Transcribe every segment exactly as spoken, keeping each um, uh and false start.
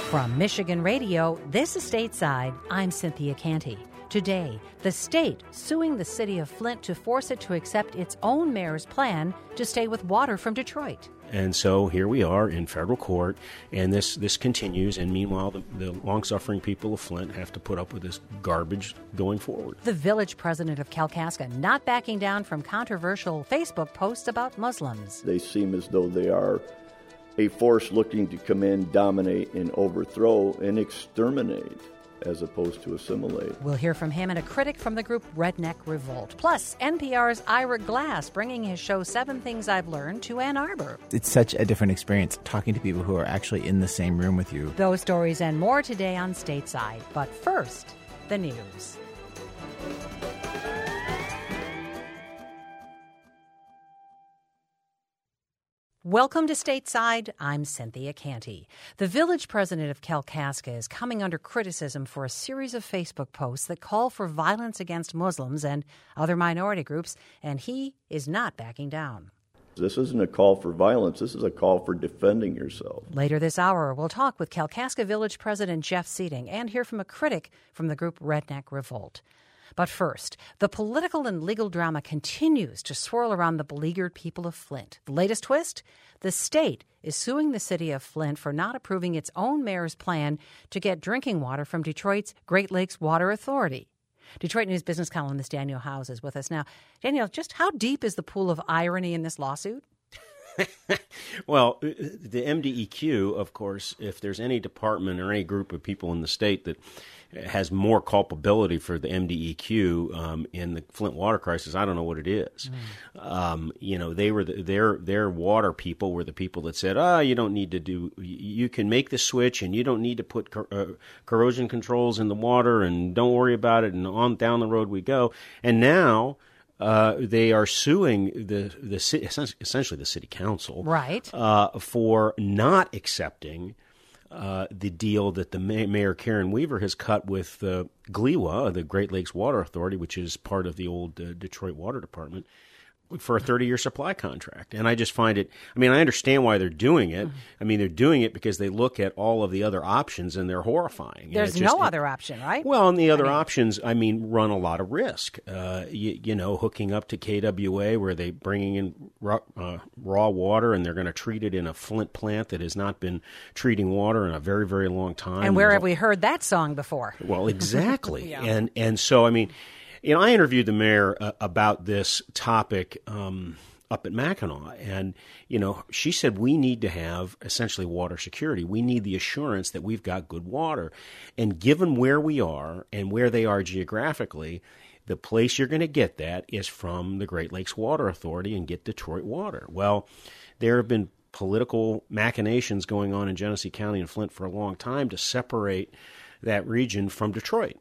From Michigan Radio, this is Stateside. I'm Cynthia Canty. Today, the state suing the city of Flint to force it to accept its own mayor's plan to stay with water from Detroit. And so here we are in federal court, and this, this continues. And meanwhile, the, the long-suffering people of Flint have to put up with this garbage going forward. The village president of Kalkaska not backing down from controversial Facebook posts about Muslims. They seem as though they are a force looking to come in, dominate, and overthrow and exterminate, as opposed to assimilate. We'll hear from him and a critic from the group Redneck Revolt. Plus, N P R's Ira Glass bringing his show Seven Things I've Learned to Ann Arbor. It's such a different experience talking to people who are actually in the same room with you. Those stories and more today on Stateside. But first, the news. Welcome to Stateside. I'm Cynthia Canty. The village president of Kalkaska is coming under criticism for a series of Facebook posts that call for violence against Muslims and other minority groups, and he is not backing down. This isn't a call for violence. This is a call for defending yourself. Later this hour, we'll talk with Kalkaska Village President Jeff Seating and hear from a critic from the group Redneck Revolt. But first, the political and legal drama continues to swirl around the beleaguered people of Flint. The latest twist? The state is suing the city of Flint for not approving its own mayor's plan to get drinking water from Detroit's Great Lakes Water Authority. Detroit News business columnist Daniel Howes is with us now. Daniel, just how deep is the pool of irony in this lawsuit? Well, the M D E Q, of course, if there's any department or any group of people in the state that has more culpability for the M D E Q um, in the Flint water crisis, I don't know what it is. Mm. Um, you know, they were the, their their water people were the people that said, "Ah, oh, you don't need to do. You can make the switch, and you don't need to put cor- uh, corrosion controls in the water, and don't worry about it." And on down the road we go. And now. Uh, they are suing the the essentially the city council, right, uh, for not accepting uh, the deal that the May- Mayor Karen Weaver has cut with uh, G L E W A, the Great Lakes Water Authority, which is part of the old uh, Detroit Water Department, for a thirty-year supply contract. And I just find it, I mean, I understand why they're doing it. Mm-hmm. I mean, they're doing it because they look at all of the other options and they're horrifying. There's just, no it, other option, right? Well, and the other I mean, options, I mean, run a lot of risk. Uh, you, you know, hooking up to K W A where they bringing in raw, uh, raw water and they're going to treat it in a Flint plant that has not been treating water in a very, very long time. And where have we heard that song before? Well, exactly. yeah. And and so, I mean, you know, I interviewed the mayor uh, about this topic um up at Mackinac. And, you know, she said we need to have essentially water security. We need the assurance that we've got good water. And given where we are and where they are geographically, the place you're going to get that is from the Great Lakes Water Authority and get Detroit water. Well, there have been political machinations going on in Genesee County and Flint for a long time to separate that region from Detroit.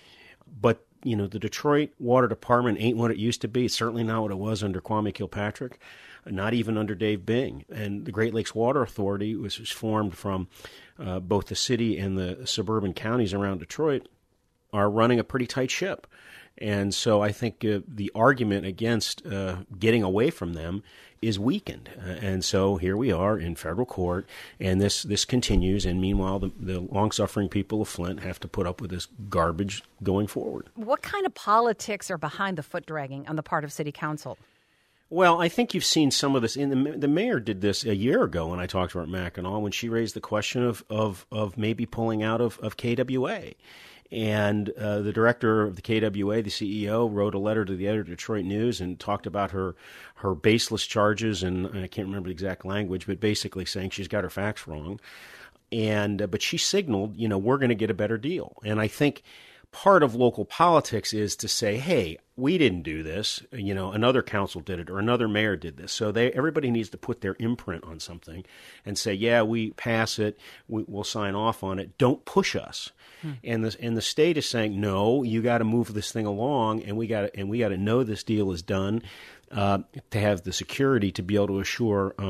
But you know, the Detroit Water Department ain't what it used to be. It's certainly not what it was under Kwame Kilpatrick, not even under Dave Bing. And the Great Lakes Water Authority, which was formed from uh, both the city and the suburban counties around Detroit, are running a pretty tight ship. And so I think uh, the argument against uh, getting away from them is weakened. Uh, and so here we are in federal court, and this, this continues. And meanwhile, the, the long-suffering people of Flint have to put up with this garbage going forward. What kind of politics are behind the foot-dragging on the part of city council? Well, I think you've seen some of this. In the, the mayor did this a year ago when I talked to her at Mackinac, when she raised the question of, of, of maybe pulling out of, of K W A. And uh, the director of the K W A, the C E O, wrote a letter to the editor of Detroit News and talked about her her baseless charges, and I can't remember the exact language, but basically saying she's got her facts wrong. And uh, but she signaled, you know, we're going to get a better deal. And I think part of local politics is to say, hey, we didn't do this, you know, another council did it or another mayor did this. So they everybody needs to put their imprint on something and say, yeah, we pass it, we, we'll sign off on it. Don't push us. Hmm. And the and the state is saying, no, you got to move this thing along, and we got and we got to know this deal is done uh, to have the security to be able to assure um,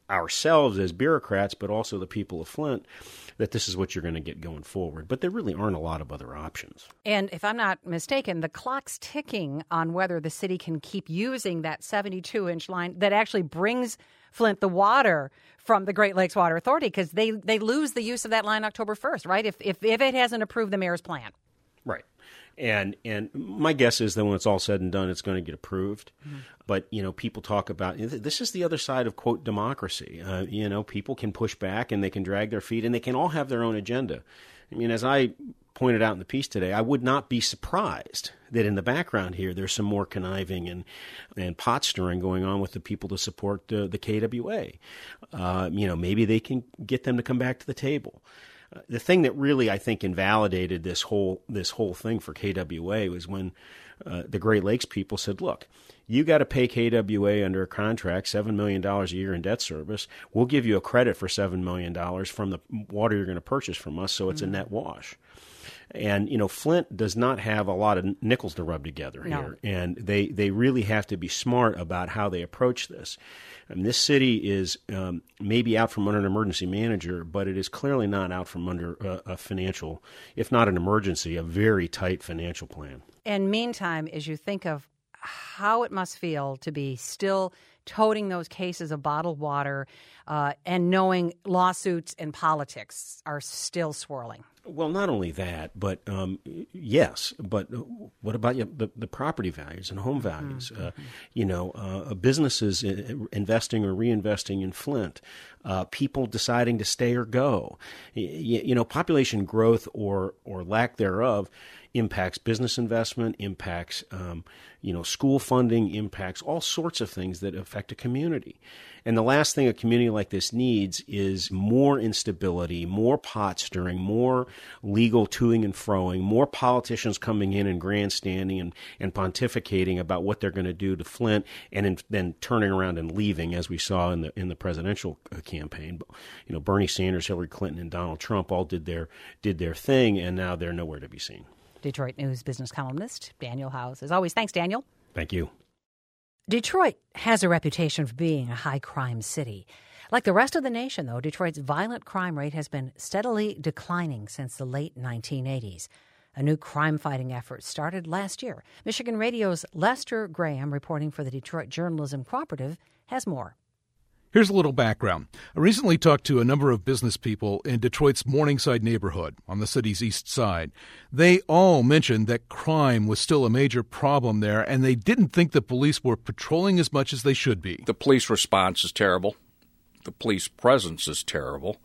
ourselves as bureaucrats, but also the people of Flint, that this is what you're going to get going forward. But there really aren't a lot of other options. And if I'm not mistaken, the clock's ticking on whether the city can keep using that seventy-two inch line that actually brings Flint the water from the Great Lakes Water Authority, because they, they lose the use of that line October first, right? If, if if it hasn't approved the mayor's plan. Right. And and my guess is that when it's all said and done, it's going to get approved. Mm-hmm. But, you know, people talk about, this is the other side of, quote, democracy. Uh, you know, people can push back and they can drag their feet and they can all have their own agenda. I mean, as I pointed out in the piece today, I would not be surprised that in the background here there's some more conniving and, and pot stirring going on with the people to support uh, the K W A. Uh, you know, maybe they can get them to come back to the table. Uh, the thing that really, I think, invalidated this whole this whole thing for K W A was when uh, the Great Lakes people said, look, you got to pay K W A under a contract seven million dollars a year in debt service. We'll give you a credit for seven million dollars from the water you're going to purchase from us, so it's mm-hmm. a net wash. And, you know, Flint does not have a lot of nickels to rub together no. here, and they, they really have to be smart about how they approach this. I mean, this city is um, maybe out from under an emergency manager, but it is clearly not out from under a, a financial, if not an emergency, a very tight financial plan. And meantime, as you think of how it must feel to be still toting those cases of bottled water uh, and knowing lawsuits and politics are still swirling. Well, not only that, but um, yes, but what about you, the, the property values and home values? Mm-hmm. Uh, you know, uh, businesses investing or reinvesting in Flint, uh, people deciding to stay or go. You, you know, population growth or or lack thereof impacts business investment, impacts um, you know school funding, impacts all sorts of things that affect a community. And the last thing a community like this needs is more instability, more pot stirring, more legal toing and froing, more politicians coming in and grandstanding and, and pontificating about what they're going to do to Flint, and in, then turning around and leaving, as we saw in the in the presidential campaign. You know, Bernie Sanders, Hillary Clinton, and Donald Trump all did their did their thing, and now they're nowhere to be seen. Detroit News business columnist Daniel Howes. As always, thanks, Daniel. Thank you. Detroit has a reputation for being a high-crime city. Like the rest of the nation, though, Detroit's violent crime rate has been steadily declining since the late nineteen eighties. A new crime-fighting effort started last year. Michigan Radio's Lester Graham, reporting for the Detroit Journalism Cooperative, has more. Here's a little background. I recently talked to a number of business people in Detroit's Morningside neighborhood on the city's east side. They all mentioned that crime was still a major problem there, and they didn't think the police were patrolling as much as they should be. The police response is terrible. The police presence is terrible.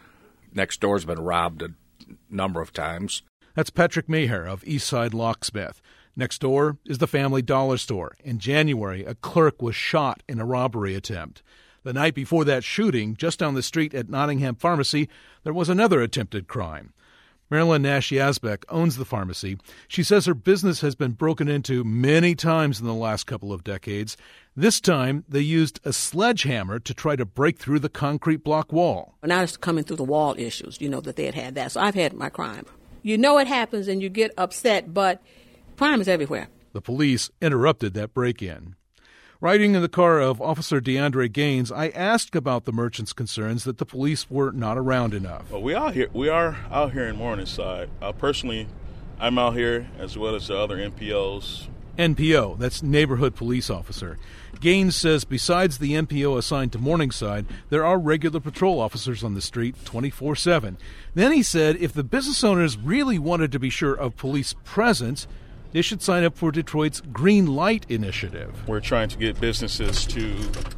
Next door's been robbed a number of times. That's Patrick Maher of Eastside Locksmith. Next door is the Family Dollar Store. In January, a clerk was shot in a robbery attempt. The night before that shooting, just down the street at Nottingham Pharmacy, there was another attempted crime. Marilyn Nash-Yazbek owns the pharmacy. She says her business has been broken into many times in the last couple of decades. This time, they used a sledgehammer to try to break through the concrete block wall. Now it's coming through the wall issues, you know, that they had had that. So I've had my crime. You know it happens and you get upset, but crime is everywhere. The police interrupted that break-in. Riding in the car of Officer DeAndre Gaines, I asked about the merchants' concerns that the police were not around enough. Well, we are here. We are out here in Morningside. Uh, personally, I'm out here as well as the other N P Os. N P O, that's Neighborhood Police Officer. Gaines says besides the N P O assigned to Morningside, there are regular patrol officers on the street twenty-four seven. Then he said if the business owners really wanted to be sure of police presence, they should sign up for Detroit's Green Light Initiative. We're trying to get businesses to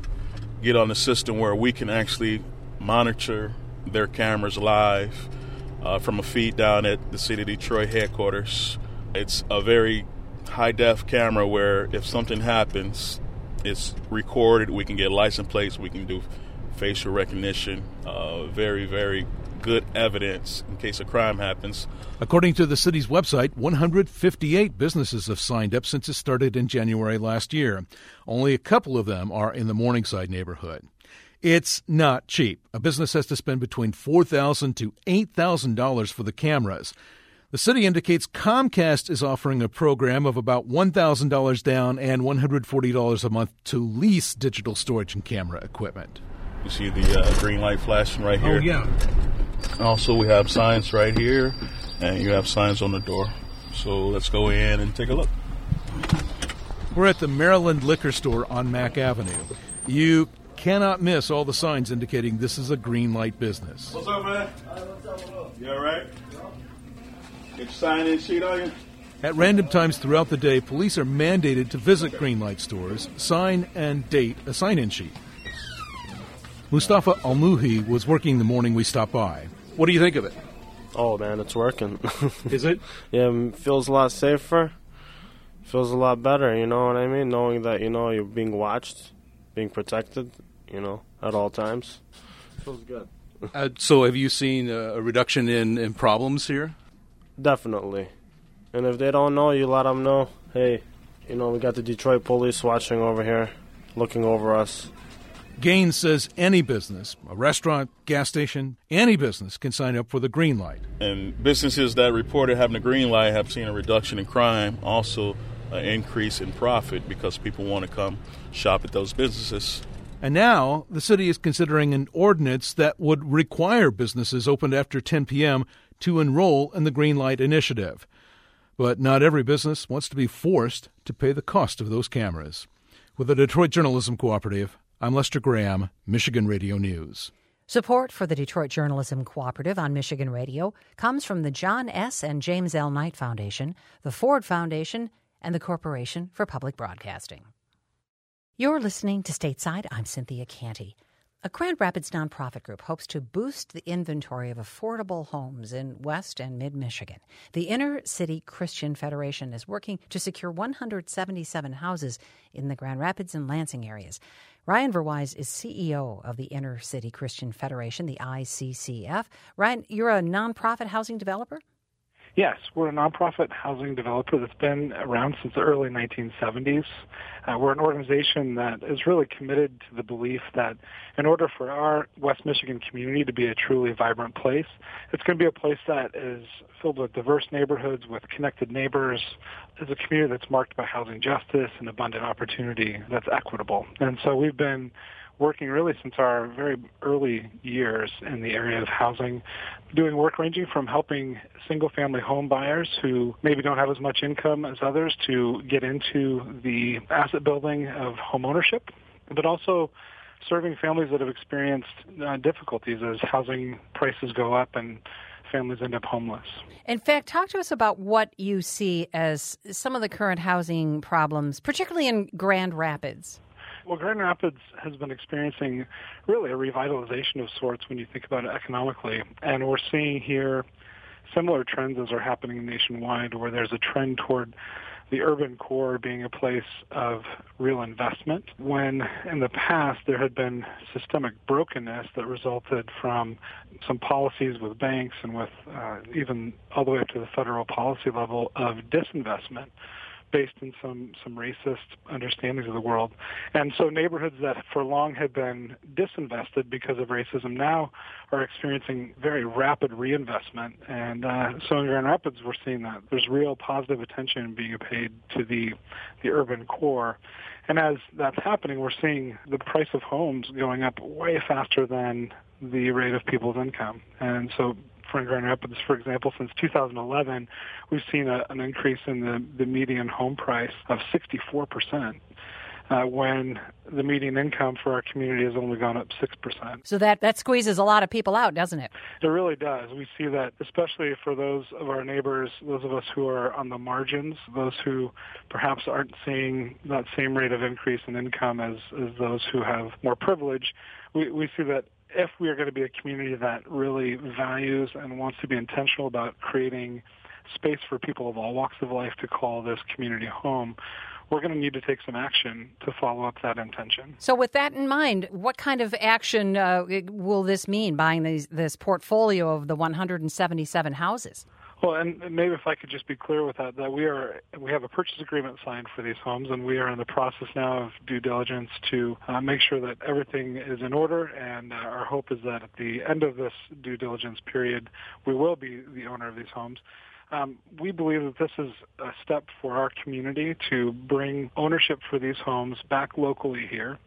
get on the system where we can actually monitor their cameras live uh, from a feed down at the City of Detroit headquarters. It's a very high-def camera where if something happens, it's recorded. We can get license plates. We can do facial recognition. Uh, very, very good evidence in case a crime happens. According to the city's website, one hundred fifty-eight businesses have signed up since it started in January last year. Only a couple of them are in the Morningside neighborhood. It's not cheap. A business has to spend between four thousand dollars to eight thousand dollars for the cameras. The city indicates Comcast is offering a program of about one thousand dollars down and one hundred forty dollars a month to lease digital storage and camera equipment. You see the uh, green light flashing right here. Oh, yeah. Also, we have signs right here, and you have signs on the door. So let's go in and take a look. We're at the Maryland Liquor Store on Mack Avenue. You cannot miss all the signs indicating this is a green light business. What's up, man? You all right? Get your sign-in sheet on you? At random times throughout the day, police are mandated to visit green light stores, sign and date a sign-in sheet. Mustafa Almuhi was working the morning we stopped by. What do you think of it? Oh, man, it's working. Is it? Yeah, it feels a lot safer. Feels a lot better, you know what I mean? Knowing that, you know, you're being watched, being protected, you know, at all times. Feels good. Uh, so have you seen a, a reduction in, in problems here? Definitely. And if they don't know, you let them know, hey, you know, we got the Detroit police watching over here, looking over us. Gaines says any business, a restaurant, gas station, any business can sign up for the green light. And businesses that reported having a green light have seen a reduction in crime, also an increase in profit because people want to come shop at those businesses. And now the city is considering an ordinance that would require businesses opened after ten p.m. to enroll in the Green Light Initiative. But not every business wants to be forced to pay the cost of those cameras. With the Detroit Journalism Cooperative, I'm Lester Graham, Michigan Radio News. Support for the Detroit Journalism Cooperative on Michigan Radio comes from the John S. and James L. Knight Foundation, the Ford Foundation, and the Corporation for Public Broadcasting. You're listening to Stateside. I'm Cynthia Canty. A Grand Rapids nonprofit group hopes to boost the inventory of affordable homes in West and Mid-Michigan. The Inner City Christian Federation is working to secure one hundred seventy-seven houses in the Grand Rapids and Lansing areas. Ryan Verwise is C E O of the Inner City Christian Federation, the I C C F. Ryan, you're a nonprofit housing developer? Yes, we're a nonprofit housing developer that's been around since the early nineteen seventies. Uh, we're an organization that is really committed to the belief that in order for our West Michigan community to be a truly vibrant place, it's going to be a place that is filled with diverse neighborhoods, with connected neighbors, is a community that's marked by housing justice and abundant opportunity that's equitable. And so we've been working really since our very early years in the area of housing, doing work ranging from helping single-family home buyers who maybe don't have as much income as others to get into the asset building of home ownership, but also serving families that have experienced uh, difficulties as housing prices go up and families end up homeless. In fact, talk to us about what you see as some of the current housing problems, particularly in Grand Rapids. Well, Grand Rapids has been experiencing really a revitalization of sorts when you think about it economically. And we're seeing here similar trends as are happening nationwide, where there's a trend toward the urban core being a place of real investment, when in the past there had been systemic brokenness that resulted from some policies with banks and with uh, even all the way up to the federal policy level of disinvestment, based in some, some racist understandings of the world. And so neighborhoods that for long had been disinvested because of racism now are experiencing very rapid reinvestment. And uh, so in Grand Rapids, we're seeing that. There's real positive attention being paid to the, the urban core. And as that's happening, we're seeing the price of homes going up way faster than the rate of people's income. And so for Grand Rapids, for example, since two thousand eleven, we've seen a, an increase in the, the median home price of sixty-four percent, uh, when the median income for our community has only gone up six percent. So that, that squeezes a lot of people out, doesn't it? It really does. We see that, especially for those of our neighbors, those of us who are on the margins, those who perhaps aren't seeing that same rate of increase in income as, as those who have more privilege. We, we see that if we are going to be a community that really values and wants to be intentional about creating space for people of all walks of life to call this community home, we're going to need to take some action to follow up that intention. So with that in mind, what kind of action uh, will this mean, buying these, this portfolio of the one hundred seventy-seven houses? Well, and maybe if I could just be clear with that, that we are we have a purchase agreement signed for these homes, and we are in the process now of due diligence to uh, make sure that everything is in order, and uh, our hope is that at the end of this due diligence period, we will be the owner of these homes. Um, we believe that this is a step for our community to bring ownership for these homes back locally here.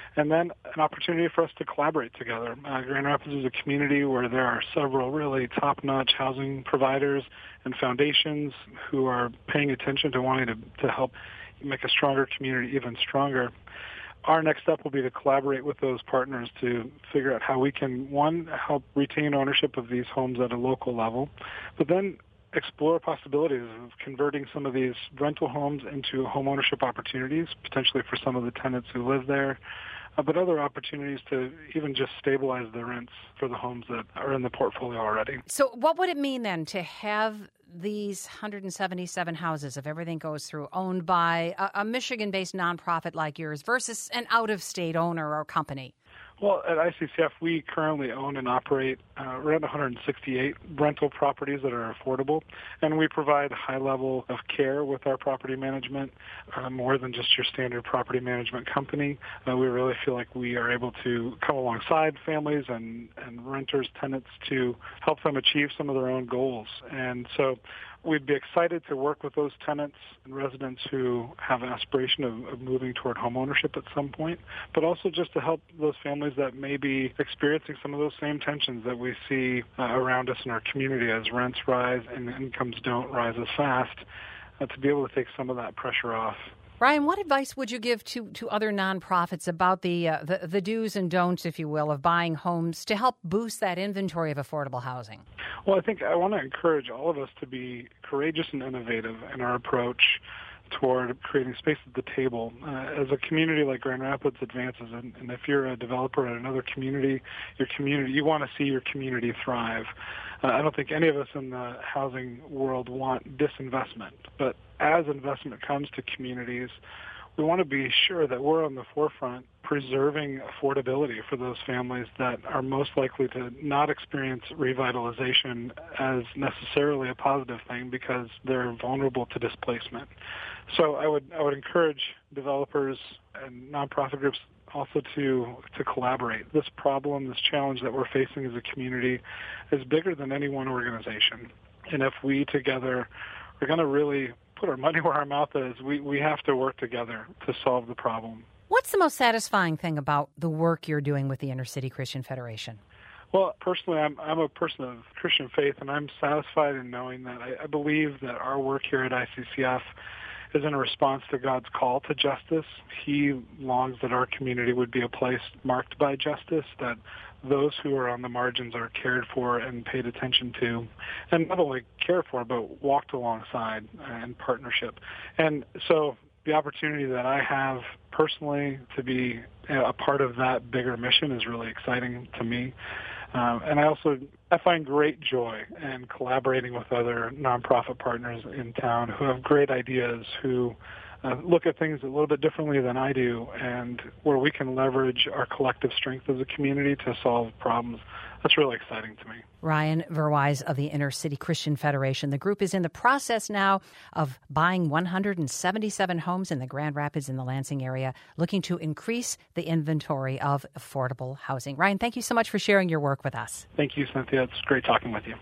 And then an opportunity for us to collaborate together. Uh, Grand Rapids is a community where there are several really top-notch housing providers and foundations who are paying attention to wanting to, to help make a stronger community even stronger. Our next step will be to collaborate with those partners to figure out how we can, one, help retain ownership of these homes at a local level, but then explore possibilities of converting some of these rental homes into home ownership opportunities, potentially for some of the tenants who live there, uh, but other opportunities to even just stabilize the rents for the homes that are in the portfolio already. So what would it mean then to have these one hundred seventy-seven houses, if everything goes through, owned by a, a Michigan-based nonprofit like yours versus an out-of-state owner or company? Well, at I C C F, we currently own and operate uh, around one hundred sixty-eight rental properties that are affordable, and we provide a high level of care with our property management, uh, more than just your standard property management company. Uh, we really feel like we are able to come alongside families and, and renters, tenants, to help them achieve some of their own goals. And so we'd be excited to work with those tenants and residents who have an aspiration of, of moving toward homeownership at some point, but also just to help those families that may be experiencing some of those same tensions that we see uh, around us in our community as rents rise and incomes don't rise as fast, uh, to be able to take some of that pressure off. Ryan, what advice would you give to, to other nonprofits about the, uh, the the do's and don'ts, if you will, of buying homes to help boost that inventory of affordable housing? Well, I think I want to encourage all of us to be courageous and innovative in our approach toward creating space at the table. Uh, as a community like Grand Rapids advances, and, and if you're a developer in another community, your community, you want to see your community thrive. Uh, I don't think any of us in the housing world want disinvestment, but as investment comes to communities, we want to be sure that we're on the forefront preserving affordability for those families that are most likely to not experience revitalization as necessarily a positive thing because they're vulnerable to displacement. So I would I would encourage developers and nonprofit groups also to to collaborate. This problem, this challenge that we're facing as a community is bigger than any one organization. And if we together are going to really put our money where our mouth is, we, we have to work together to solve the problem. What's the most satisfying thing about the work you're doing with the Inner City Christian Federation? Well, personally, I'm I'm a person of Christian faith, and I'm satisfied in knowing that I, I believe that our work here at I C C F is in a response to God's call to justice. He longs that our community would be a place marked by justice, that those who are on the margins are cared for and paid attention to, and not only cared for, but walked alongside in partnership. And so the opportunity that I have personally to be a part of that bigger mission is really exciting to me. Um, and I also I find great joy in collaborating with other nonprofit partners in town who have great ideas, who uh, look at things a little bit differently than I do, and where we can leverage our collective strength as a community to solve problems. That's really exciting to me. Ryan Verwise of the Inner City Christian Federation. The group is in the process now of buying one hundred seventy-seven homes in the Grand Rapids and the Lansing area, looking to increase the inventory of affordable housing. Ryan, thank you so much for sharing your work with us. Thank you, Cynthia. It's great talking with you.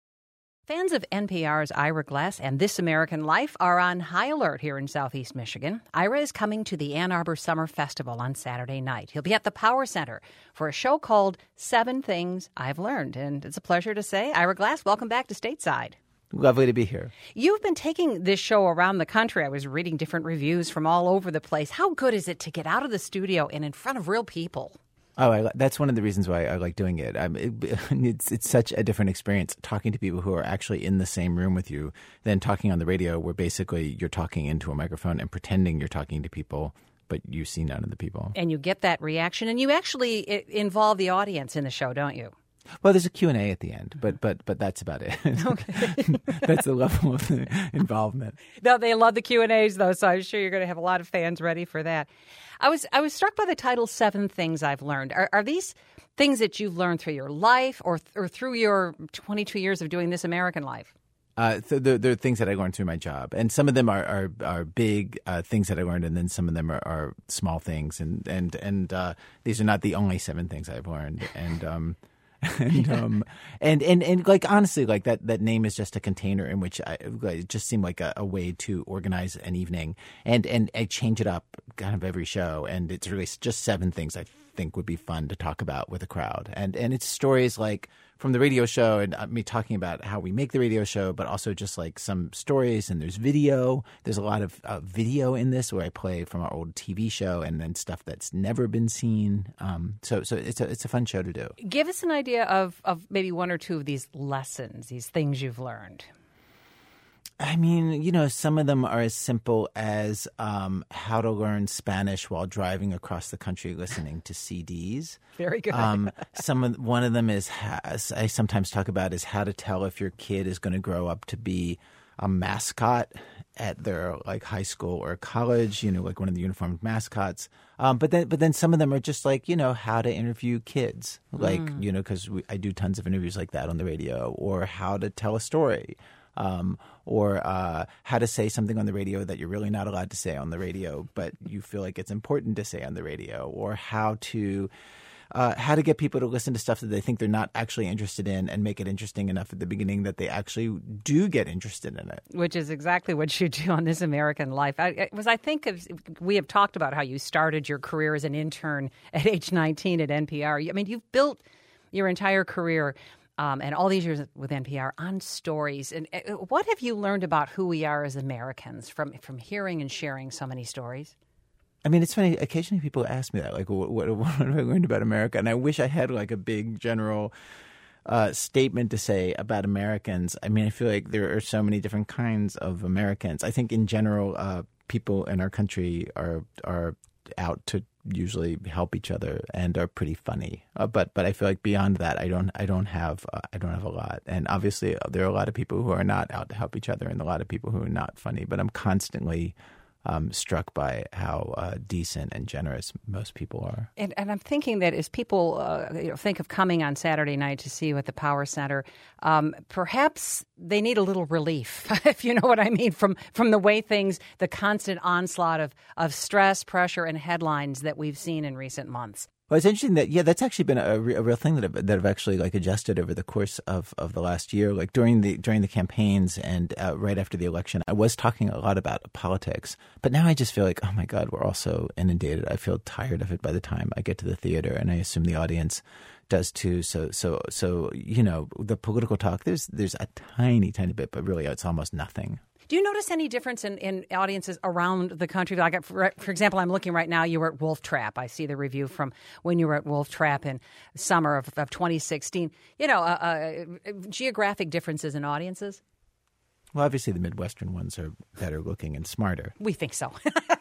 Fans of N P R's Ira Glass and This American Life are on high alert here in Southeast Michigan. Ira is coming to the Ann Arbor Summer Festival on Saturday night. He'll be at the Power Center for a show called Seven Things I've Learned. And it's a pleasure to say, Ira Glass, welcome back to Stateside. Lovely to be here. You've been taking this show around the country. I was reading different reviews from all over the place. How good is it to get out of the studio and in front of real people? Oh, I, that's one of the reasons why I like doing it. Um, it. It's it's such a different experience talking to people who are actually in the same room with you than talking on the radio, where basically you're talking into a microphone and pretending you're talking to people, but you see none of the people. And you get that reaction, and you actually involve the audience in the show, don't you? Well, there's a Q and A at the end, but but but that's about it. Okay. That's the level of involvement. No, they love the Q and A's, though, so I'm sure you're going to have a lot of fans ready for that. I was I was struck by the title, Seven Things I've Learned. Are, are these things that you've learned through your life or, or through your twenty-two years of doing This American Life? Uh, th- they're, they're things that I learned through my job, and some of them are are, are big uh, things that I learned, and then some of them are, are small things, and and and uh, these are not the only seven things I've learned. And um, and, um, and and and like honestly, like that that name is just a container in which I, it just seemed like a, a way to organize an evening, and and I change it up kind of every show, and it's really just seven things I think would be fun to talk about with a crowd, and and it's stories like from the radio show and me talking about how we make the radio show, but also just like some stories, and there's video. There's a lot of uh, video in this where I play from our old T V show and then stuff that's never been seen. Um, so so it's a it's a fun show to do. Give us an idea of, of maybe one or two of these lessons, these things you've learned. I mean, you know, some of them are as simple as um, how to learn Spanish while driving across the country listening to C Ds. Very good. Um, some of, one of them is, has, I sometimes talk about, is how to tell if your kid is going to grow up to be a mascot at their like high school or college, you know, like one of the uniformed mascots. Um, but then, but then some of them are just like, you know, how to interview kids, like, mm. you know, because I do tons of interviews like that on the radio, or how to tell a story. Um, or uh, how to say something on the radio that you're really not allowed to say on the radio, but you feel like it's important to say on the radio, or how to uh, how to get people to listen to stuff that they think they're not actually interested in and make it interesting enough at the beginning that they actually do get interested in it. Which is exactly what you do on This American Life. I, it was I think of, we have talked about how you started your career as an intern at age nineteen at N P R. I mean, you've built your entire career Um, and all these years with N P R on stories. And uh, what have you learned about who we are as Americans from from hearing and sharing so many stories? I mean, it's funny. Occasionally people ask me that, like, what, what, what have I learned about America? And I wish I had like a big general uh, statement to say about Americans. I mean, I feel like there are so many different kinds of Americans. I think in general, uh, people in our country are are out to usually help each other and are pretty funny. Uh, but but I feel like beyond that, I don't I don't have uh, I don't have a lot. And obviously, uh, there are a lot of people who are not out to help each other, and a lot of people who are not funny. But I'm constantly um, struck by how uh, decent and generous most people are. And, and I'm thinking that as people uh, you know, think of coming on Saturday night to see you at the Power Center, um, perhaps they need a little relief, if you know what I mean, from from the way things, the constant onslaught of, of stress, pressure, and headlines that we've seen in recent months. Well, it's interesting that, yeah, that's actually been a, a real thing that I've, that I've actually like adjusted over the course of, of the last year. Like during the during the campaigns and uh, right after the election, I was talking a lot about politics. But now I just feel like, oh my God, we're all so inundated. I feel tired of it by the time I get to the theater, and I assume the audience does too. So so so you know, the political talk, there's there's a tiny tiny bit, but really it's almost nothing. Do you notice any difference in, in audiences around the country? Like, for, for example, I'm looking right now, you were at Wolf Trap. I see the review from when you were at Wolf Trap in summer of, of twenty sixteen. You know, uh, uh, geographic differences in audiences? Well, obviously the Midwestern ones are better looking and smarter. We think so.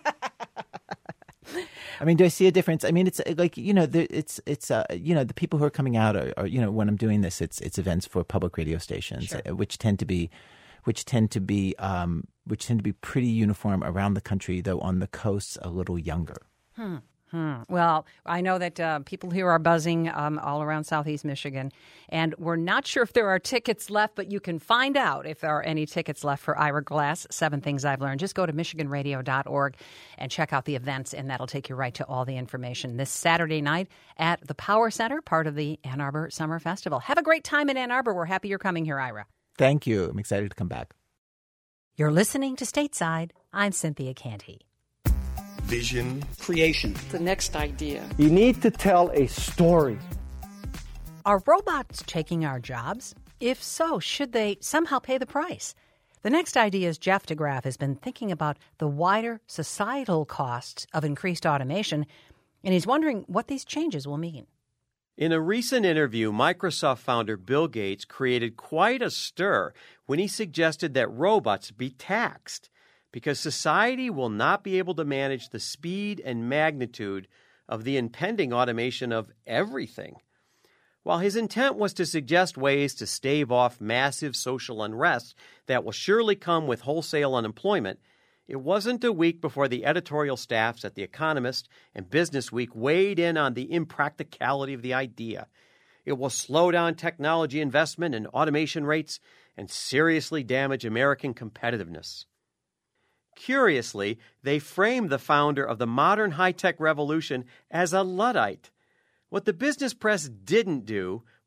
I mean, do I see a difference? I mean, it's like, you know, it's, it's uh, you know, the people who are coming out are, are, you know, when I'm doing this, it's it's events for public radio stations, sure. which tend to be, which tend to be, um, which tend to be pretty uniform around the country, though on the coasts a little younger. Hmm. Hmm. Well, I know that uh, people here are buzzing um, all around Southeast Michigan, and we're not sure if there are tickets left, but you can find out if there are any tickets left for Ira Glass, Seven Things I've Learned. Just go to michigan radio dot org and check out the events, and that'll take you right to all the information this Saturday night at the Power Center, part of the Ann Arbor Summer Festival. Have a great time in Ann Arbor. We're happy you're coming here, Ira. Thank you. I'm excited to come back. You're listening to Stateside. I'm Cynthia Canty. Vision. Creation. The next idea. You need to tell a story. Are robots taking our jobs? If so, should they somehow pay the price? The Next Idea's Jeff DeGraff has been thinking about the wider societal costs of increased automation, and he's wondering what these changes will mean. In a recent interview, Microsoft founder Bill Gates created quite a stir when he suggested that robots be taxed, because society will not be able to manage the speed and magnitude of the impending automation of everything. While his intent was to suggest ways to stave off massive social unrest that will surely come with wholesale unemployment, it wasn't a week before the editorial staffs at The Economist and Business Week weighed in on the impracticality of the idea. It will slow down technology investment and automation rates and seriously damage American competitiveness. Curiously, they framed the founder of the modern high-tech revolution as a Luddite. What the business press didn't do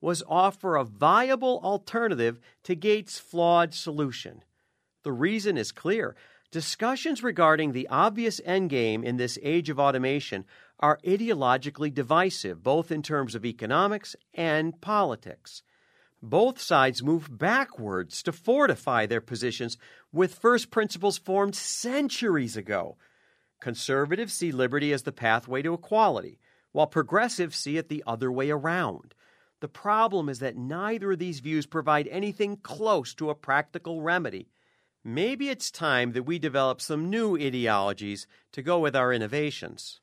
was offer a viable alternative to Gates' flawed solution. The reason is clear. Discussions regarding the obvious endgame in this age of automation are ideologically divisive, both in terms of economics and politics. Both sides move backwards to fortify their positions with first principles formed centuries ago. Conservatives see liberty as the pathway to equality, while progressives see it the other way around. The problem is that neither of these views provide anything close to a practical remedy. Maybe it's time that we develop some new ideologies to go with our innovations.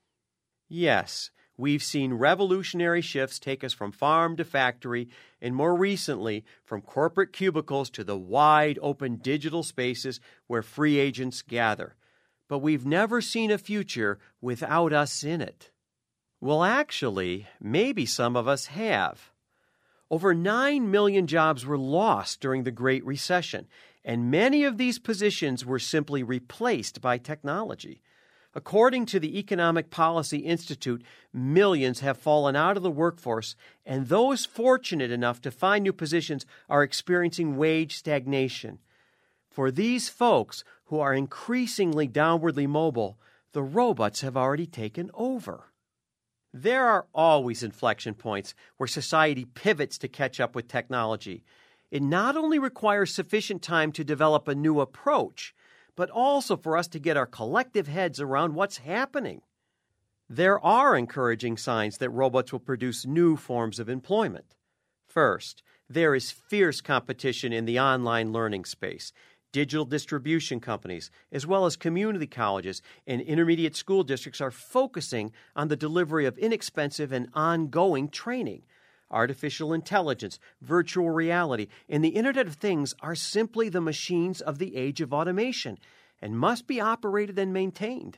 Yes, we've seen revolutionary shifts take us from farm to factory, and more recently, from corporate cubicles to the wide open digital spaces where free agents gather. But we've never seen a future without us in it. Well, actually, maybe some of us have. Over nine million jobs were lost during the Great Recession, and many of these positions were simply replaced by technology. According to the Economic Policy Institute, millions have fallen out of the workforce, and those fortunate enough to find new positions are experiencing wage stagnation. For these folks who are increasingly downwardly mobile, the robots have already taken over. There are always inflection points where society pivots to catch up with technology. It not only requires sufficient time to develop a new approach, but also for us to get our collective heads around what's happening. There are encouraging signs that robots will produce new forms of employment. First, there is fierce competition in the online learning space. Digital distribution companies, as well as community colleges and intermediate school districts, are focusing on the delivery of inexpensive and ongoing training. Artificial intelligence, virtual reality, and the Internet of Things are simply the machines of the age of automation and must be operated and maintained.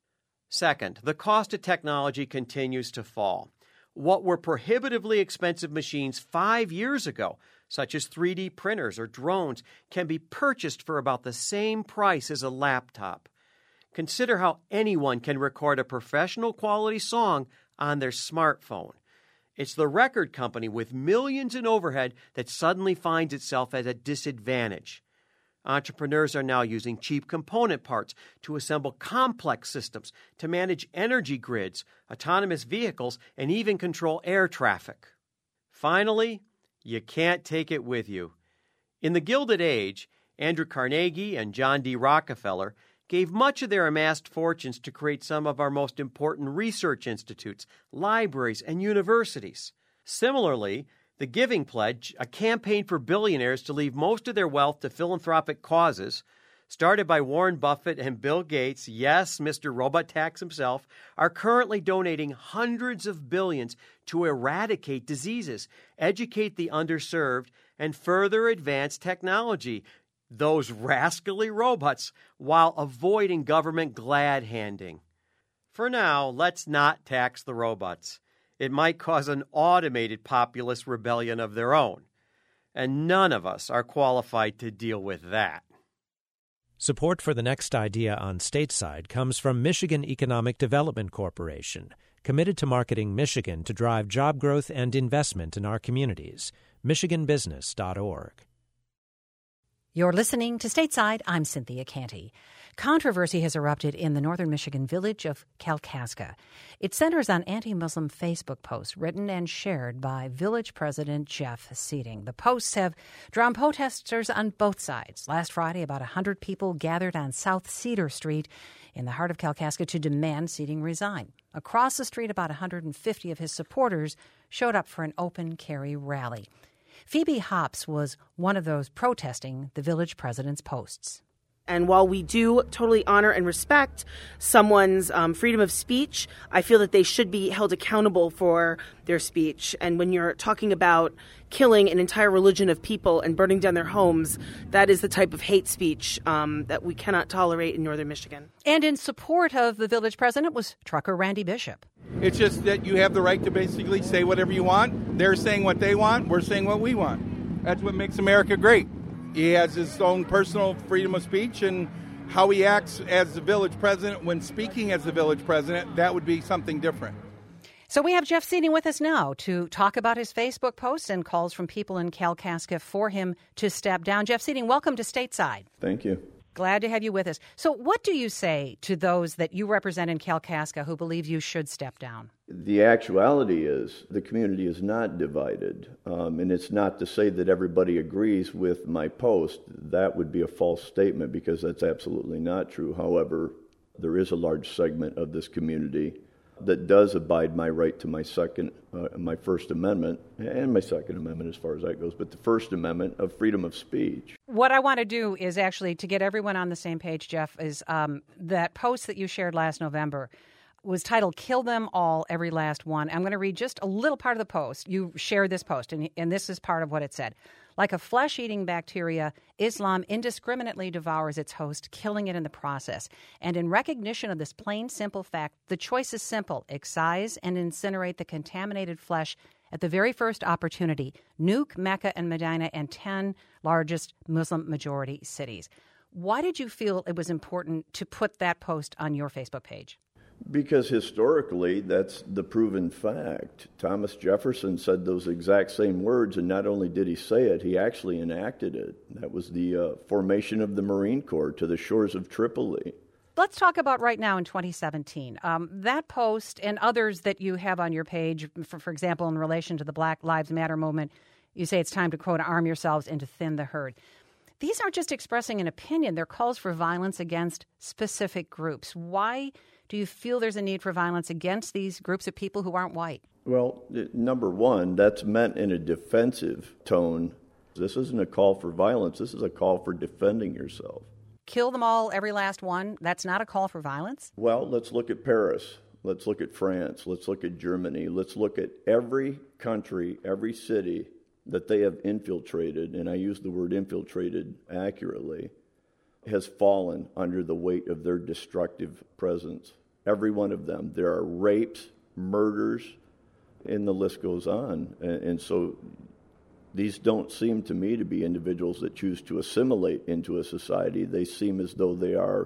Second, the cost of technology continues to fall. What were prohibitively expensive machines five years ago, such as three D printers or drones, can be purchased for about the same price as a laptop. Consider how anyone can record a professional quality song on their smartphone. It's the record company with millions in overhead that suddenly finds itself at a disadvantage. Entrepreneurs are now using cheap component parts to assemble complex systems, to manage energy grids, autonomous vehicles, and even control air traffic. Finally, you can't take it with you. In the Gilded Age, Andrew Carnegie and John D. Rockefeller gave much of their amassed fortunes to create some of our most important research institutes, libraries, and universities. Similarly, the Giving Pledge, a campaign for billionaires to leave most of their wealth to philanthropic causes, started by Warren Buffett and Bill Gates, yes, Mister Robot Tax himself, are currently donating hundreds of billions to eradicate diseases, educate the underserved, and further advance technology, those rascally robots, while avoiding government glad-handing. For now, let's not tax the robots. It might cause an automated populist rebellion of their own, and none of us are qualified to deal with that. Support for the next idea on Stateside comes from Michigan Economic Development Corporation, committed to marketing Michigan to drive job growth and investment in our communities. michigan business dot org. You're listening to Stateside. I'm Cynthia Canty. Controversy has erupted in the northern Michigan village of Kalkaska. It centers on anti-Muslim Facebook posts written and shared by village president Jeff Seating. The posts have drawn protesters on both sides. Last Friday, about one hundred people gathered on South Cedar Street in the heart of Kalkaska to demand Seating resign. Across the street, about one hundred fifty of his supporters showed up for an open carry rally. Phoebe Hops was one of those protesting the village president's posts. And while we do totally honor and respect someone's um, freedom of speech, I feel that they should be held accountable for their speech. And when you're talking about killing an entire religion of people and burning down their homes, that is the type of hate speech um, that we cannot tolerate in northern Michigan. And in support of the village president was trucker Randy Bishop. It's just that you have the right to basically say whatever you want. They're saying what they want. We're saying what we want. That's what makes America great. He has his own personal freedom of speech, and how he acts as the village president when speaking as the village president, that would be something different. So we have Jeff Seating with us now to talk about his Facebook posts and calls from people in Kalkaska for him to step down. Jeff Seating, welcome to Stateside. Thank you. Glad to have you with us. So what do you say to those that you represent in Kalkaska who believe you should step down? The actuality is the community is not divided, um, and it's not to say that everybody agrees with my post. That would be a false statement because that's absolutely not true. However, there is a large segment of this community that does abide my right to my second, uh, my First Amendment, and my Second Amendment as far as that goes, but the First Amendment of freedom of speech. What I want to do is actually to get everyone on the same page, Jeff, is um, that post that you shared last November was titled, Kill Them All, Every Last One. I'm going to read just a little part of the post. You shared this post, and, and this is part of what it said. Like a flesh-eating bacteria, Islam indiscriminately devours its host, killing it in the process. And in recognition of this plain, simple fact, the choice is simple. Excise and incinerate the contaminated flesh at the very first opportunity. Nuke Mecca and Medina and ten largest Muslim-majority cities. Why did you feel it was important to put that post on your Facebook page? Because historically, that's the proven fact. Thomas Jefferson said those exact same words, and not only did he say it, he actually enacted it. That was the uh, formation of the Marine Corps to the shores of Tripoli. Let's talk about right now in twenty seventeen. Um, that post and others that you have on your page, for, for example, in relation to the Black Lives Matter movement, you say it's time to, quote, arm yourselves and to thin the herd. These aren't just expressing an opinion. They're calls for violence against specific groups. Why do you feel there's a need for violence against these groups of people who aren't white? Well, number one, that's meant in a defensive tone. This isn't a call for violence. This is a call for defending yourself. Kill them all, every last one. That's not a call for violence? Well, let's look at Paris. Let's look at France. Let's look at Germany. Let's look at every country, every city that they have infiltrated, and I use the word infiltrated accurately, has fallen under the weight of their destructive presence. Every one of them. There are rapes, murders, and the list goes on. And, and so these don't seem to me to be individuals that choose to assimilate into a society. They seem as though they are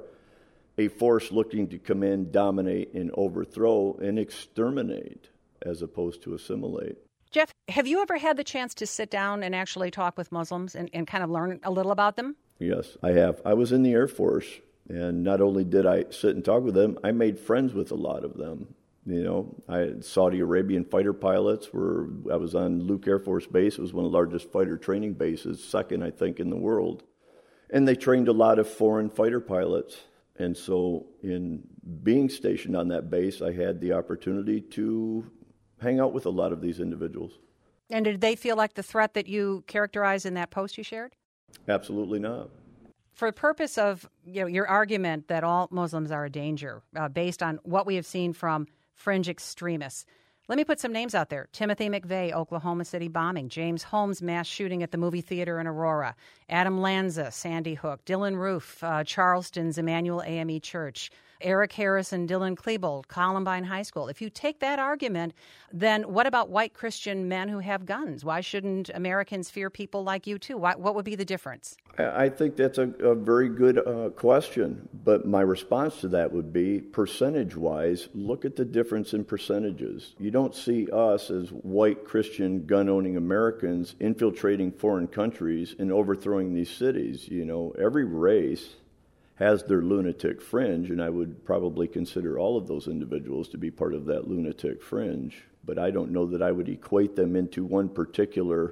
a force looking to come in, dominate, and overthrow and exterminate as opposed to assimilate. Jeff, have you ever had the chance to sit down and actually talk with Muslims and, and kind of learn a little about them? Yes, I have. I was in the Air Force, and not only did I sit and talk with them, I made friends with a lot of them. You know, I had Saudi Arabian fighter pilots were, I was on Luke Air Force Base. It was one of the largest fighter training bases, second, I think, in the world. And they trained a lot of foreign fighter pilots. And so in being stationed on that base, I had the opportunity to hang out with a lot of these individuals. And did they feel like the threat that you characterized in that post you shared? Absolutely not. For the purpose of you know, your argument that all Muslims are a danger, uh, based on what we have seen from fringe extremists, let me put some names out there. Timothy McVeigh, Oklahoma City bombing. James Holmes, mass shooting at the movie theater in Aurora. Adam Lanza, Sandy Hook. Dylan Roof, uh, Charleston's Emmanuel A M E Church. Eric Harris and Dylan Klebold, Columbine High School. If you take that argument, then what about white Christian men who have guns? Why shouldn't Americans fear people like you too? Why, what would be the difference? I think that's a, a very good uh, question, but my response to that would be, percentage-wise, look at the difference in percentages. You don't see us as white Christian gun-owning Americans infiltrating foreign countries and overthrowing these cities. You know, every race has their lunatic fringe, and I would probably consider all of those individuals to be part of that lunatic fringe. But I don't know that I would equate them into one particular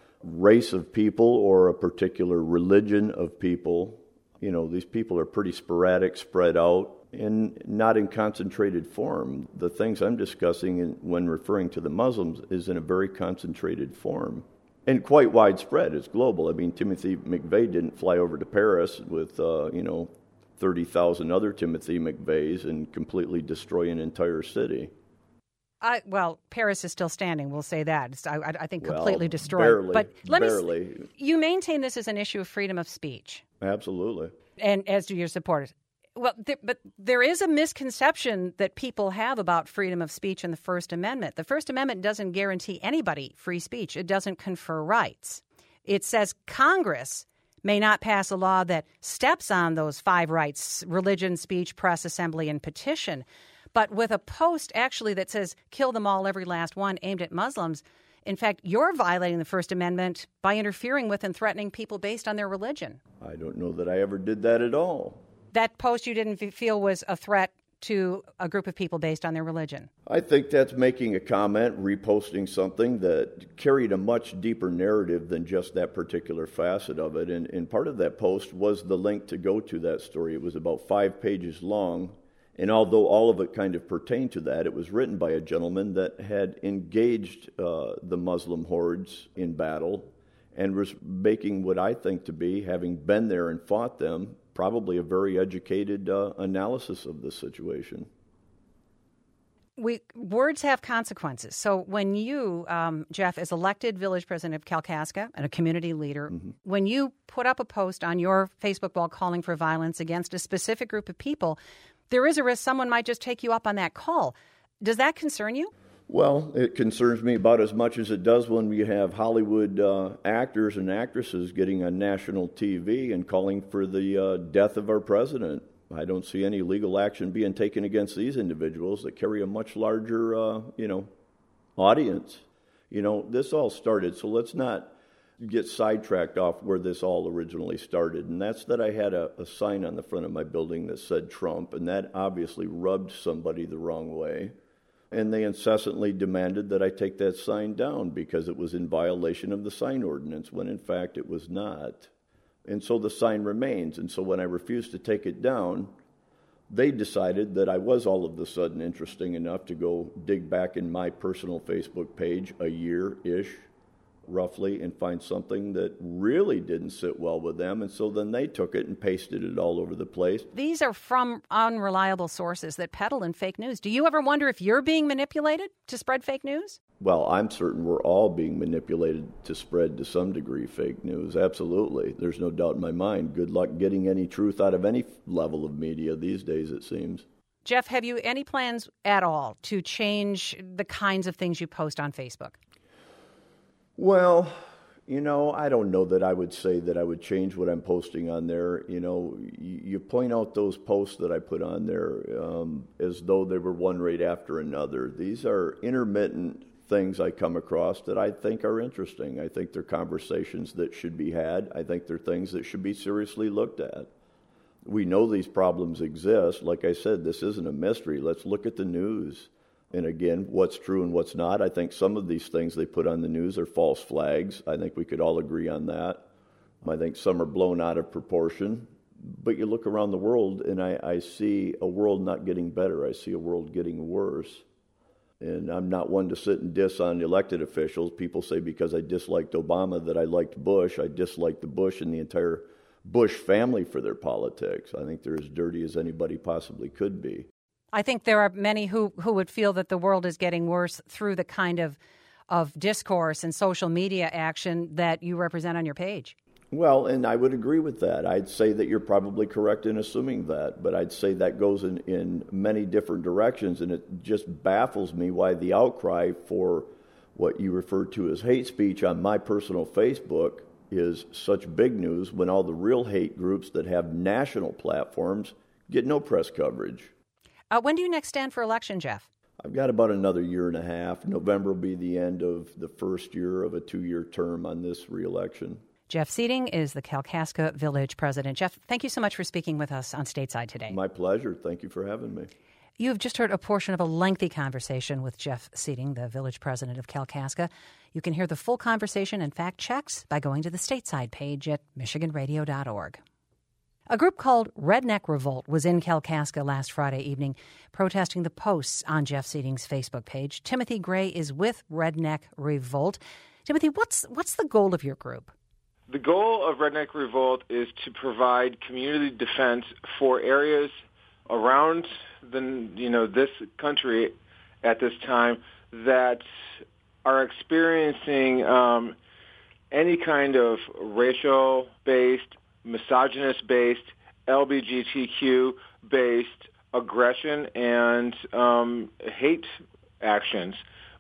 race of people or a particular religion of people. You know, these people are pretty sporadic, spread out, and not in concentrated form. The things I'm discussing in, when referring to the Muslims is in a very concentrated form. And quite widespread. It's global. I mean, Timothy McVeigh didn't fly over to Paris with, uh, you know, thirty thousand other Timothy McVeighs and completely destroy an entire city. I, well, Paris is still standing. We'll say that. It's, I, I think completely well, destroyed. Barely, but let barely. me. You maintain this as an issue of freedom of speech. Absolutely. And as do your supporters. Well, there, but there is a misconception that people have about freedom of speech in the First Amendment. The First Amendment doesn't guarantee anybody free speech. It doesn't confer rights. It says Congress may not pass a law that steps on those five rights: religion, speech, press, assembly, and petition. But with a post actually that says, kill them all, every last one, aimed at Muslims, in fact, you're violating the First Amendment by interfering with and threatening people based on their religion. I don't know that I ever did that at all. That post you didn't feel was a threat to a group of people based on their religion? I think that's making a comment, reposting something that carried a much deeper narrative than just that particular facet of it. And, and part of that post was the link to go to that story. It was about five pages long. And although all of it kind of pertained to that, it was written by a gentleman that had engaged uh, the Muslim hordes in battle and was making what I think to be, having been there and fought them, probably a very educated uh, analysis of the situation. We words have consequences. So when you, um, Jeff, as elected village president of Kalkaska and a community leader, mm-hmm. when you put up a post on your Facebook wall calling for violence against a specific group of people, there is a risk someone might just take you up on that call. Does that concern you? Well, it concerns me about as much as it does when we have Hollywood uh, actors and actresses getting on national T V and calling for the uh, death of our president. I don't see any legal action being taken against these individuals that carry a much larger, uh, you know, audience. You know, this all started, so let's not get sidetracked off where this all originally started, and that's that I had a, a sign on the front of my building that said Trump, and that obviously rubbed somebody the wrong way. And they incessantly demanded that I take that sign down because it was in violation of the sign ordinance, when in fact it was not. And so the sign remains. And so when I refused to take it down, they decided that I was all of a sudden interesting enough to go dig back in my personal Facebook page a year-ish, roughly, and find something that really didn't sit well with them. And so then they took it and pasted it all over the place. These are from unreliable sources that peddle in fake news. Do you ever wonder if you're being manipulated to spread fake news? Well, I'm certain we're all being manipulated to spread, to some degree, fake news. Absolutely. There's no doubt in my mind. Good luck getting any truth out of any level of media these days, it seems. Jeff, have you any plans at all to change the kinds of things you post on Facebook? Well, you know, I don't know that I would say that I would change what I'm posting on there. You know, you, you point out those posts that I put on there um, as though they were one right after another. These are intermittent things I come across that I think are interesting. I think they're conversations that should be had. I think they're things that should be seriously looked at. We know these problems exist. Like I said, this isn't a mystery. Let's look at the news. And again, what's true and what's not. I think some of these things they put on the news are false flags. I think we could all agree on that. I think some are blown out of proportion. But you look around the world, and I, I see a world not getting better. I see a world getting worse. And I'm not one to sit and diss on elected officials. People say because I disliked Obama that I liked Bush. I disliked the Bush and the entire Bush family for their politics. I think they're as dirty as anybody possibly could be. I think there are many who, who would feel that the world is getting worse through the kind of, of discourse and social media action that you represent on your page. Well, and I would agree with that. I'd say that you're probably correct in assuming that, but I'd say that goes in, in many different directions, and it just baffles me why the outcry for what you refer to as hate speech on my personal Facebook is such big news when all the real hate groups that have national platforms get no press coverage. Uh, when do you next stand for election, Jeff? I've got about another year and a half. November will be the end of the first year of a two-year term on this reelection. Jeff Seating is the Kalkaska Village president. Jeff, thank you so much for speaking with us on Stateside today. My pleasure. Thank you for having me. You've just heard a portion of a lengthy conversation with Jeff Seating, the village president of Kalkaska. You can hear the full conversation and fact checks by going to the Stateside page at michigan radio dot org. A group called Redneck Revolt was in Kalkaska last Friday evening protesting the posts on Jeff Seating's Facebook page. Timothy Gray is with Redneck Revolt. Timothy, what's what's the goal of your group? The goal of Redneck Revolt is to provide community defense for areas around the you know this country at this time that are experiencing um, any kind of racial-based, misogynist-based, L G B T Q-based aggression and um, hate actions.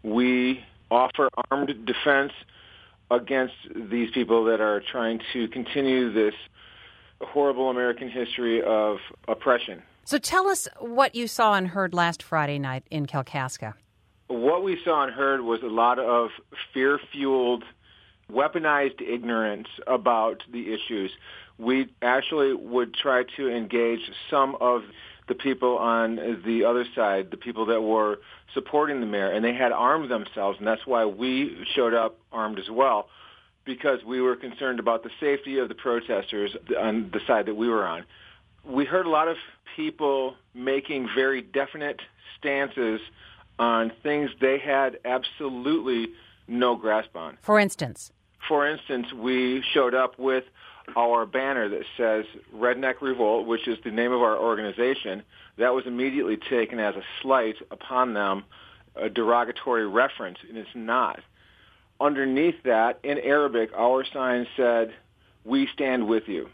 We offer armed defense against these people that are trying to continue this horrible American history of oppression. So tell us what you saw and heard last Friday night in Kalkaska. What we saw and heard was a lot of fear-fueled, weaponized ignorance about the issues. We actually would try to engage some of the people on the other side, the people that were supporting the mayor, and they had armed themselves, and that's why we showed up armed as well, because we were concerned about the safety of the protesters on the side that we were on. We heard a lot of people making very definite stances on things they had absolutely no grasp on. For instance? For instance, we showed up with our banner that says Redneck Revolt, which is the name of our organization. That was immediately taken as a slight upon them, a derogatory reference, and it's not. Underneath that, in Arabic, our sign said, "We stand with you."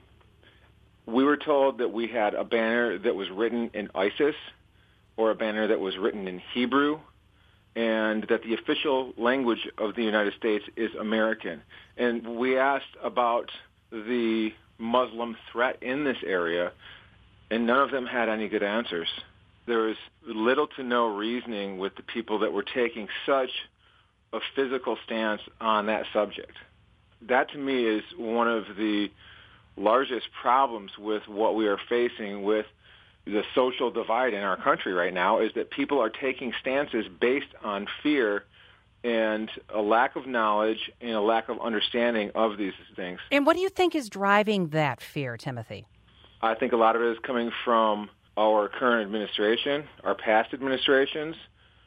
We were told that we had a banner that was written in ISIS or a banner that was written in Hebrew, and that the official language of the United States is American. And we asked about the Muslim threat in this area, and none of them had any good answers. There was little to no reasoning with the people that were taking such a physical stance on that subject. That, to me, is one of the largest problems with what we are facing with the social divide in our country right now, is that people are taking stances based on fear and a lack of knowledge and a lack of understanding of these things. And what do you think is driving that fear, Timothy? I think a lot of it is coming from our current administration, our past administrations,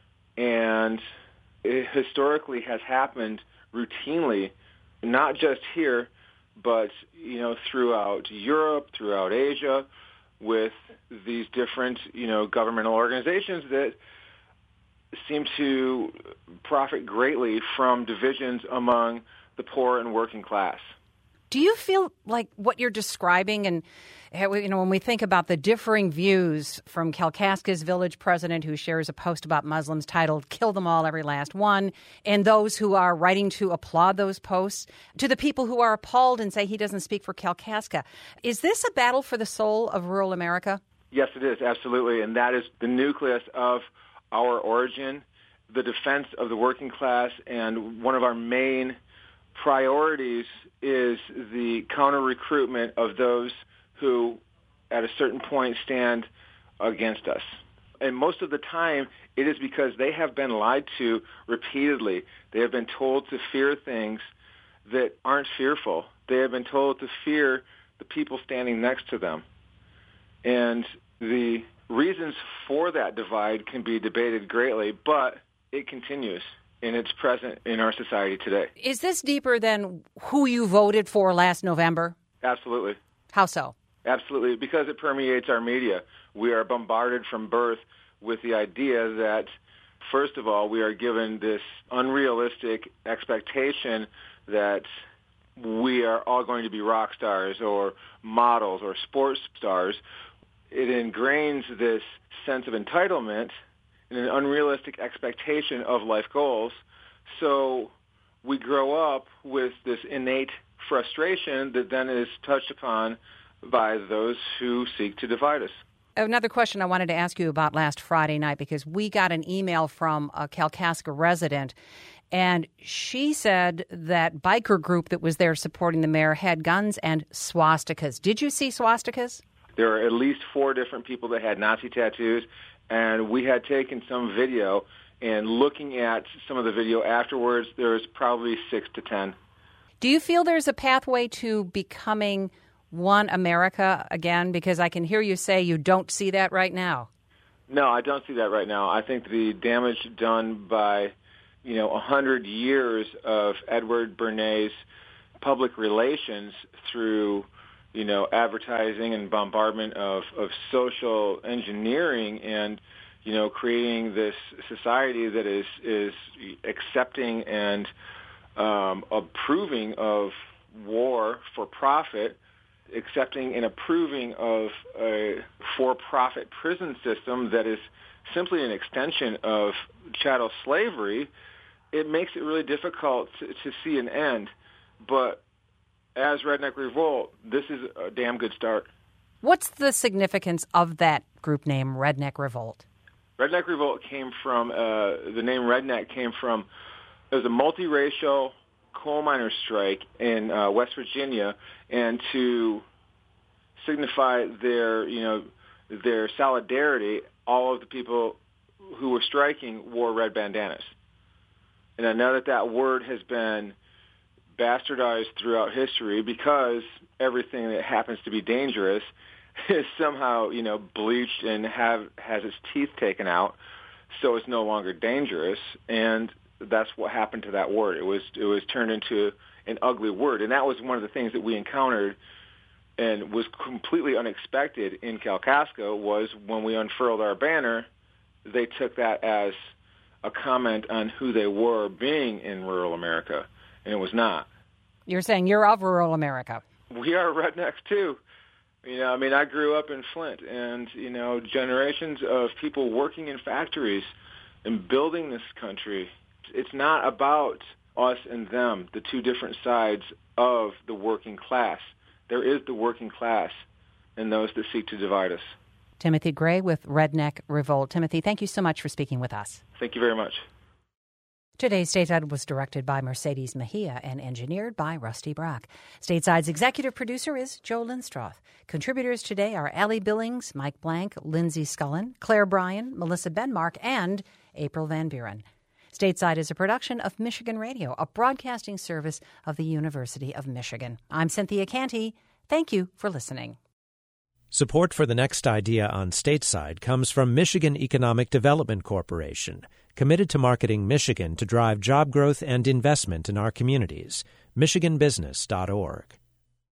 and it historically has happened routinely, not just here, but, you know, throughout Europe, throughout Asia, with these different, you know, governmental organizations that seem to profit greatly from divisions among the poor and working class. Do you feel like what you're describing, and you know, when we think about the differing views from Kalkaska's village president, who shares a post about Muslims titled "Kill Them All, Every Last One," and those who are writing to applaud those posts, to the people who are appalled and say he doesn't speak for Kalkaska, is this a battle for the soul of rural America? Yes, it is, absolutely, and that is the nucleus of our origin, the defense of the working class, and one of our main priorities is the counter-recruitment of those who, at a certain point, stand against us. And most of the time, it is because they have been lied to repeatedly. They have been told to fear things that aren't fearful. They have been told to fear the people standing next to them. And the reasons for that divide can be debated greatly, but it continues, and it's present in our society today. Is this deeper than who you voted for last November? Absolutely. How so? Absolutely, because it permeates our media. We are bombarded from birth with the idea that, first of all, we are given this unrealistic expectation that we are all going to be rock stars or models or sports stars. It ingrains this sense of entitlement and an unrealistic expectation of life goals. So we grow up with this innate frustration that then is touched upon by those who seek to divide us. Another question I wanted to ask you about last Friday night, because we got an email from a Kalkaska resident, and she said that biker group that was there supporting the mayor had guns and swastikas. Did you see swastikas? There are at least four different people that had Nazi tattoos, and we had taken some video, and looking at some of the video afterwards, there was probably six to ten. Do you feel there's a pathway to becoming one America again? Because I can hear you say you don't see that right now. No, I don't see that right now. I think the damage done by, you know, a hundred years of Edward Bernays' public relations through, you know, advertising and bombardment of, of social engineering and, you know, creating this society that is, is accepting and um, approving of war for profit, accepting and approving of a for-profit prison system that is simply an extension of chattel slavery, it makes it really difficult to, to see an end. But as Redneck Revolt, this is a damn good start. What's the significance of that group name, Redneck Revolt? Redneck Revolt came from, uh, the name Redneck came from, it was a multiracial coal miners' strike in uh, West Virginia, and to signify their, you know, their solidarity, all of the people who were striking wore red bandanas. And I know that that word has been bastardized throughout history because everything that happens to be dangerous is somehow, you know, bleached and have has its teeth taken out, so it's no longer dangerous. And that's what happened to that word. It was it was turned into an ugly word, and that was one of the things that we encountered and was completely unexpected in Kalkaska. Was when we unfurled our banner, they took that as a comment on who they were being in rural America, and it was not. You're saying you're of rural America. We are rednecks too. You know, I mean, I grew up in Flint, and, you know, generations of people working in factories and building this country. It's not about us and them, the two different sides of the working class. There is the working class and those that seek to divide us. Timothy Gray with Redneck Revolt. Timothy, thank you so much for speaking with us. Thank you very much. Today's Stateside was directed by Mercedes Mejia and engineered by Rusty Brock. Stateside's executive producer is Joe Lindstroth. Contributors today are Allie Billings, Mike Blank, Lindsay Scullen, Claire Bryan, Melissa Benmark, and April Van Buren. Stateside is a production of Michigan Radio, a broadcasting service of the University of Michigan. I'm Cynthia Canty. Thank you for listening. Support for the next idea on Stateside comes from Michigan Economic Development Corporation, committed to marketing Michigan to drive job growth and investment in our communities. michigan business dot org.